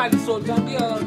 علی سلطان بیار.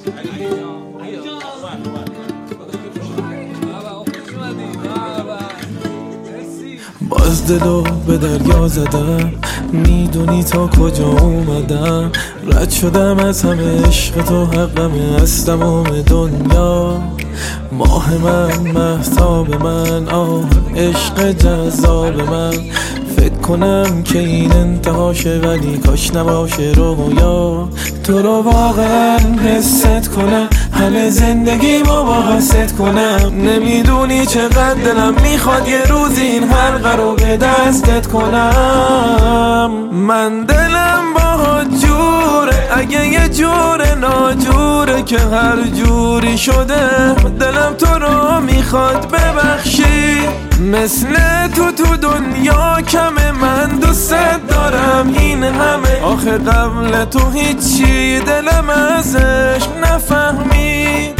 باز دلو به دریا زدم، میدونی تا کجا اومدم. رد شدم از همه عشق تو، حقمه از تمام دنیا. ماه من، مهتاب من، عشق جذاب من. فکر کنم که این انتهاشه ولی کاش نباشه رویا. تو رو واقعا حست کنم، همه زندگیمو با حست کنم. نمیدونی چقدر دلم میخواد یه روز این حلقه رو به دستت کنم. من دلم با جوره، اگه یه جور ناجوره که هر جوری شده. دلم تو رو میخواد ببخشی، مثل تو دنیا کمه. من دوست دارم این همه، آخه قبل تو هیچی دلم ازش نفهمید.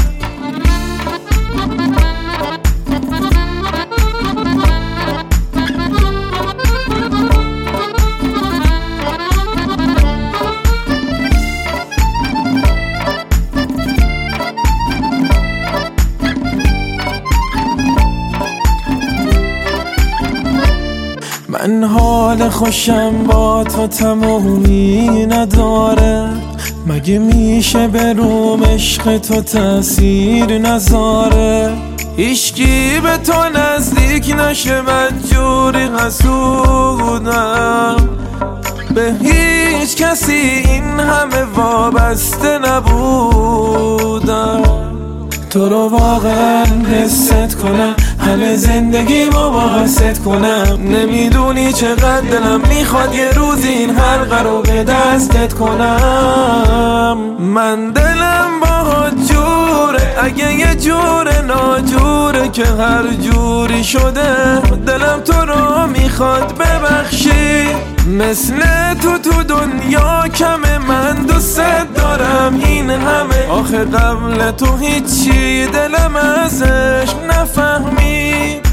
من حال خوشم با تو تمومی نداره. مگه میشه به روم عشق تو تأثیر نذاره؟ هیچکی به تو نزدیک نشه، بدجوری حسودم. به هیچ کسی این همه وابسته نبودم. تو رو واقعا حست کنم، همه زندگیمو با حست کنم. نمیدونی چقدر دلم میخواد یه روز این حلقه رو به دستت کنم. من دلم با جوره، اگه یه جور ناجوره که هر جوری شده. دلم تو رو میخواد ببخشی، مثل تو دنیا کمه. من دوست دارم این همه، آخه قبل تو هیچی دلم ازش نفهمید.